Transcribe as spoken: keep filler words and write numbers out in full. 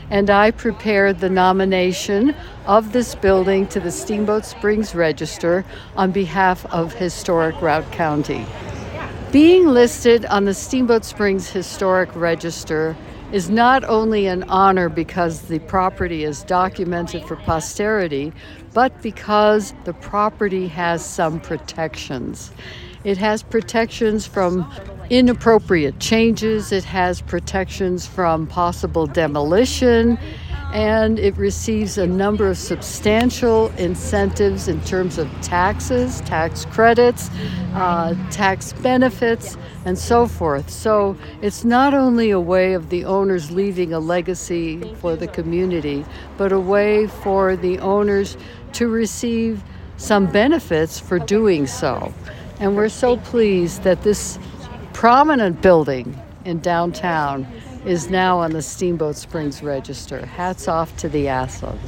and I prepared the nomination of this building to the Steamboat Springs Register on behalf of Historic Routt County. Being listed on the Steamboat Springs Historic Register is not only an honor because the property is documented for posterity, but because the property has some protections. It has protections from inappropriate changes, it has protections from possible demolition, and it receives a number of substantial incentives in terms of taxes, tax credits, uh, tax benefits, and so forth. So it's not only a way of the owners leaving a legacy for the community, but a way for the owners to receive some benefits for doing so. And we're so pleased that this prominent building in downtown is now on the Steamboat Springs Register. Hats off to the Assos.